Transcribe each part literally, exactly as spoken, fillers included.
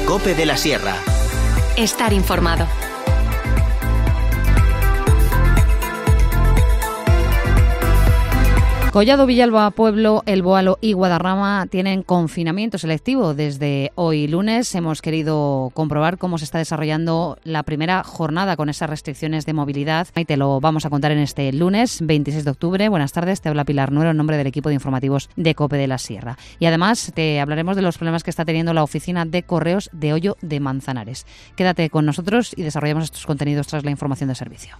COPE de la Sierra. Estar informado. Collado Villalba, Pueblo, El Boalo y Guadarrama tienen confinamiento selectivo desde hoy lunes. Hemos querido comprobar cómo se está desarrollando la primera jornada con esas restricciones de movilidad y te lo vamos a contar en este lunes veintiséis de octubre. Buenas tardes, te habla Pilar Nuero en nombre del equipo de informativos de COPE de la Sierra. Y además te hablaremos de los problemas que está teniendo la oficina de correos de Hoyo de Manzanares. Quédate con nosotros y desarrollamos estos contenidos tras la información de servicio.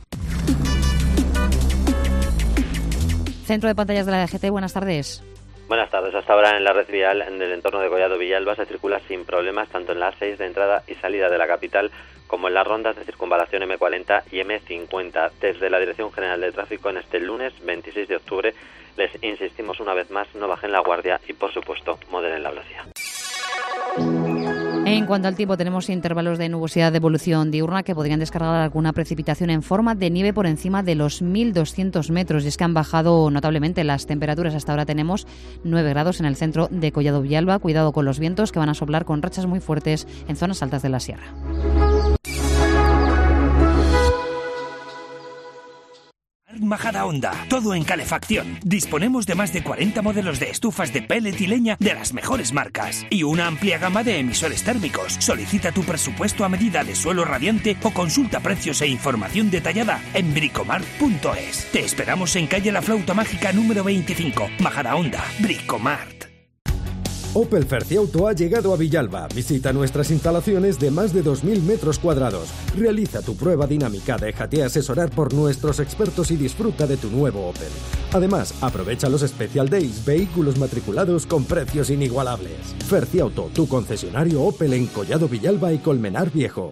Centro de Pantallas de la D G T, buenas tardes. Buenas tardes. Hasta ahora en la red vial en el entorno de Collado Villalba se circula sin problemas tanto en la A seis de entrada y salida de la capital como en las rondas de circunvalación eme cuarenta y eme cincuenta. Desde la Dirección General de Tráfico en este lunes veintiséis de octubre les insistimos una vez más, no bajen la guardia y por supuesto moderen la velocidad. En cuanto al tiempo, tenemos intervalos de nubosidad de evolución diurna que podrían descargar alguna precipitación en forma de nieve por encima de los mil doscientos metros. Y es que han bajado notablemente las temperaturas. Hasta ahora tenemos nueve grados en el centro de Collado Villalba. Cuidado con los vientos que van a soplar con rachas muy fuertes en zonas altas de la sierra. Majadahonda, todo en calefacción. Disponemos de más de cuarenta modelos de estufas de pellet y leña de las mejores marcas y una amplia gama de emisores térmicos. Solicita tu presupuesto a medida de suelo radiante o consulta precios e información detallada en bricomart punto es. Te esperamos en calle La Flauta Mágica número veinticinco, Majadahonda, Bricomart. Opel Ferciauto ha llegado a Villalba. Visita nuestras instalaciones de más de dos mil metros cuadrados. Realiza tu prueba dinámica, déjate asesorar por nuestros expertos y disfruta de tu nuevo Opel. Además, aprovecha los Special Days, vehículos matriculados con precios inigualables. Ferciauto, tu concesionario Opel en Collado Villalba y Colmenar Viejo.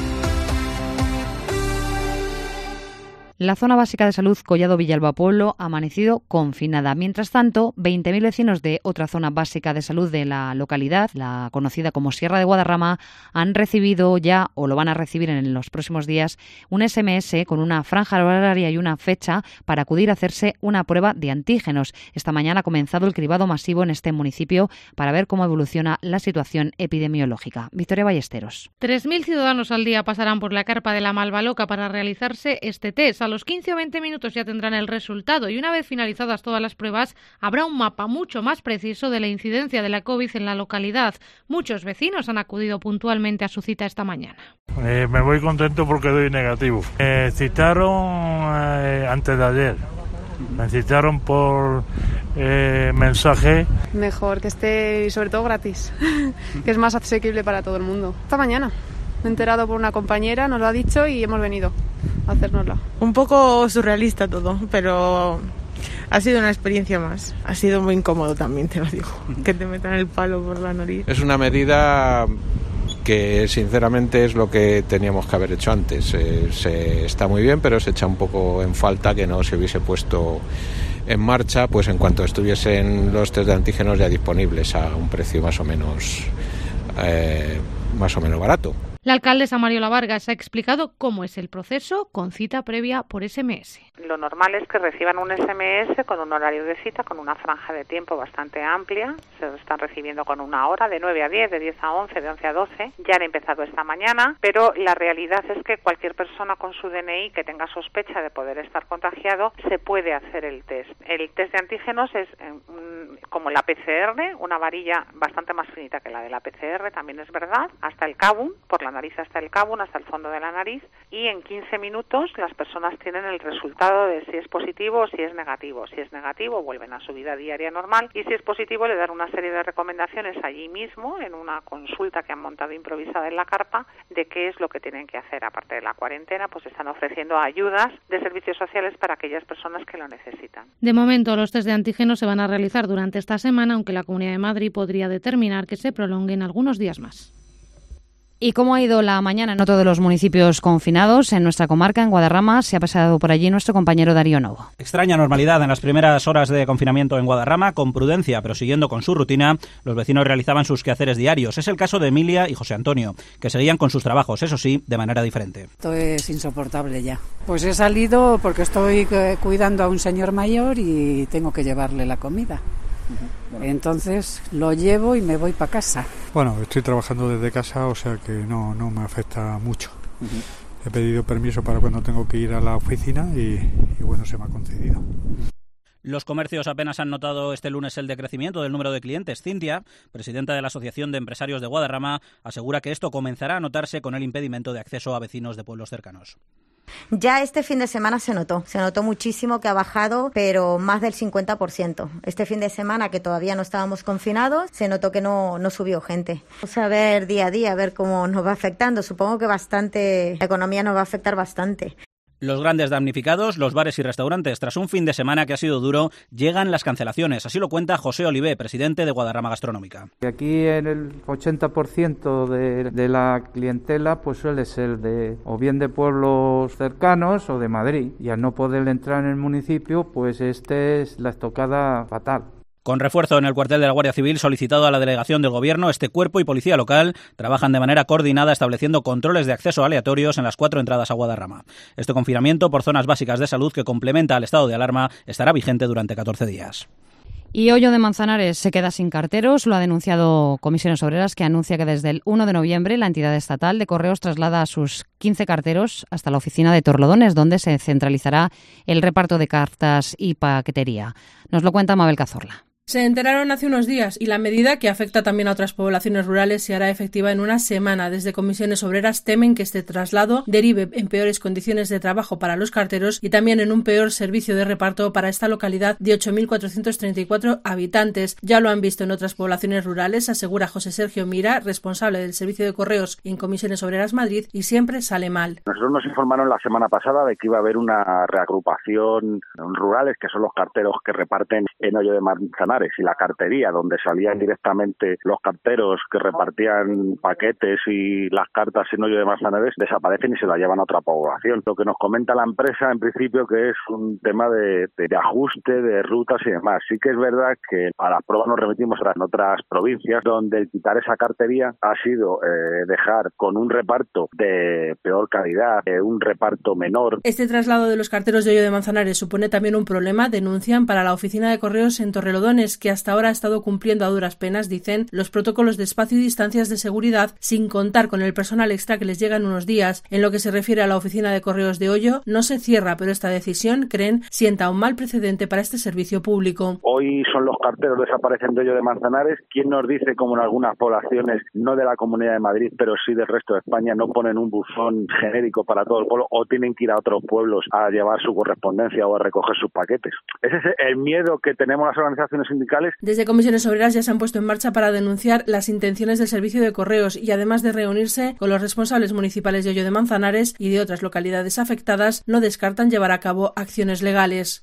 La zona básica de salud Collado Villalba Pueblo ha amanecido confinada. Mientras tanto, veinte mil vecinos de otra zona básica de salud de la localidad, la conocida como Sierra de Guadarrama, han recibido ya, o lo van a recibir en los próximos días, un ese eme ese con una franja horaria y una fecha para acudir a hacerse una prueba de antígenos. Esta mañana ha comenzado el cribado masivo en este municipio para ver cómo evoluciona la situación epidemiológica. Victoria Ballesteros. tres mil ciudadanos al día pasarán por la carpa de la Malvaloca para realizarse este test. A los quince o veinte minutos ya tendrán el resultado y una vez finalizadas todas las pruebas habrá un mapa mucho más preciso de la incidencia de la COVID en la localidad. Muchos vecinos han acudido puntualmente a su cita esta mañana. Eh, me voy contento porque doy negativo. Me citaron eh, antes de ayer. Me citaron por eh, mensaje. Mejor que esté y sobre todo gratis, que es más asequible para todo el mundo. Esta mañana me he enterado por una compañera, nos lo ha dicho y hemos venido a hacérnosla. Un poco surrealista todo, pero ha sido una experiencia más. Ha sido muy incómodo también, te lo digo, que te metan el palo por la nariz. Es una medida que sinceramente es lo que teníamos que haber hecho antes. Eh, se, está muy bien, pero se echa un poco en falta que no se hubiese puesto en marcha, pues en cuanto estuviesen los test de antígenos ya disponibles a un precio más o menos eh, más o menos barato. La alcaldesa Mariola Vargas ha explicado cómo es el proceso con cita previa por ese eme ese. Lo normal es que reciban un ese eme ese con un horario de cita, con una franja de tiempo bastante amplia. Se lo están recibiendo con una hora, de nueve a diez, de diez a once, de once a doce. Ya han empezado esta mañana, pero la realidad es que cualquier persona con su de ene i que tenga sospecha de poder estar contagiado se puede hacer el test. El test de antígenos es eh, como la pe ce erre, una varilla bastante más finita que la de la pe ce erre, también es verdad, hasta el cábun, por la nariz hasta el cábun, hasta el fondo de la nariz, y en quince minutos las personas tienen el resultado de si es positivo o si es negativo. Si es negativo, vuelven a su vida diaria normal, y si es positivo, le dan una serie de recomendaciones allí mismo, en una consulta que han montado improvisada en la carpa, de qué es lo que tienen que hacer. Aparte de la cuarentena, pues están ofreciendo ayudas de servicios sociales para aquellas personas que lo necesitan. De momento, los test de antígenos se van a realizar durante esta semana, aunque la Comunidad de Madrid podría determinar que se prolonguen algunos días más. ¿Y cómo ha ido la mañana en otro de los municipios confinados? En nuestra comarca, en Guadarrama, se ha pasado por allí nuestro compañero Darío Novo. Extraña normalidad en las primeras horas de confinamiento en Guadarrama, con prudencia, pero siguiendo con su rutina, los vecinos realizaban sus quehaceres diarios. Es el caso de Emilia y José Antonio, que seguían con sus trabajos, eso sí, de manera diferente. Esto es insoportable ya. Pues he salido porque estoy cuidando a un señor mayor y tengo que llevarle la comida. Uh-huh. Entonces lo llevo y me voy para casa. Bueno, estoy trabajando desde casa, o sea que no, no me afecta mucho. Uh-huh. He pedido permiso para cuando tengo que ir a la oficina y, y bueno, se me ha concedido. Los comercios apenas han notado este lunes el decrecimiento del número de clientes. Cintia, presidenta de la Asociación de Empresarios de Guadarrama, asegura que esto comenzará a notarse con el impedimento de acceso a vecinos de pueblos cercanos. Ya este fin de semana se notó, se notó muchísimo que ha bajado, pero más del cincuenta por ciento. Este fin de semana, que todavía no estábamos confinados, se notó que no, no subió gente. Vamos a ver día a día, a ver cómo nos va afectando. Supongo que bastante, la economía nos va a afectar bastante. Los grandes damnificados, los bares y restaurantes. Tras un fin de semana que ha sido duro, llegan las cancelaciones. Así lo cuenta José Olivé, presidente de Guadarrama Gastronómica. Aquí en el ochenta por ciento de, de la clientela pues suele ser de o bien de pueblos cercanos o de Madrid. Y al no poder entrar en el municipio, pues este es la estocada fatal. Con refuerzo en el cuartel de la Guardia Civil solicitado a la delegación del Gobierno, este cuerpo y policía local trabajan de manera coordinada estableciendo controles de acceso aleatorios en las cuatro entradas a Guadarrama. Este confinamiento por zonas básicas de salud que complementa al estado de alarma estará vigente durante catorce días. Y Hoyo de Manzanares se queda sin carteros. Lo ha denunciado Comisiones Obreras, que anuncia que desde el uno de noviembre la entidad estatal de correos traslada a sus quince carteros hasta la oficina de Torlodones, donde se centralizará el reparto de cartas y paquetería. Nos lo cuenta Mabel Cazorla. Se enteraron hace unos días y la medida, que afecta también a otras poblaciones rurales, se hará efectiva en una semana. Desde Comisiones Obreras temen que este traslado derive en peores condiciones de trabajo para los carteros y también en un peor servicio de reparto para esta localidad de ocho mil cuatrocientos treinta y cuatro habitantes. Ya lo han visto en otras poblaciones rurales, asegura José Sergio Mira, responsable del servicio de correos en Comisiones Obreras Madrid, y siempre sale mal. Nosotros nos informaron la semana pasada de que iba a haber una reagrupación rurales, que son los carteros que reparten en Hoyo de Manzanares, y la cartería, donde salían directamente los carteros que repartían paquetes y las cartas en Hoyo de Manzanares, desaparecen y se las llevan a otra población. Lo que nos comenta la empresa, en principio, que es un tema de, de, de ajuste de rutas y demás. Sí que es verdad que a las pruebas nos remitimos a otras provincias, donde el quitar esa cartería ha sido eh, dejar con un reparto de peor calidad, eh, un reparto menor. Este traslado de los carteros de Hoyo de Manzanares supone también un problema, denuncian, para la oficina de correos en Torrelodones, que hasta ahora ha estado cumpliendo a duras penas, dicen, los protocolos de espacio y distancias de seguridad, sin contar con el personal extra que les llega en unos días. En lo que se refiere a la oficina de correos de Hoyo, no se cierra, pero esta decisión, creen, sienta un mal precedente para este servicio público. Hoy son los carteros desaparecen de Hoyo de Manzanares. ¿Quién nos dice, como en algunas poblaciones, no de la Comunidad de Madrid, pero sí del resto de España, no ponen un buzón genérico para todo el pueblo o tienen que ir a otros pueblos a llevar su correspondencia o a recoger sus paquetes? Ese es el miedo que tenemos las organizaciones sindicales. Desde Comisiones Obreras ya se han puesto en marcha para denunciar las intenciones del servicio de correos y, además de reunirse con los responsables municipales de Hoyo de Manzanares y de otras localidades afectadas, no descartan llevar a cabo acciones legales.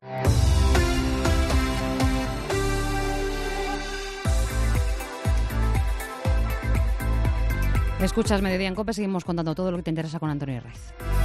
Escuchas Mediodía en COPE, seguimos contando todo lo que te interesa con Antonio Herraiz.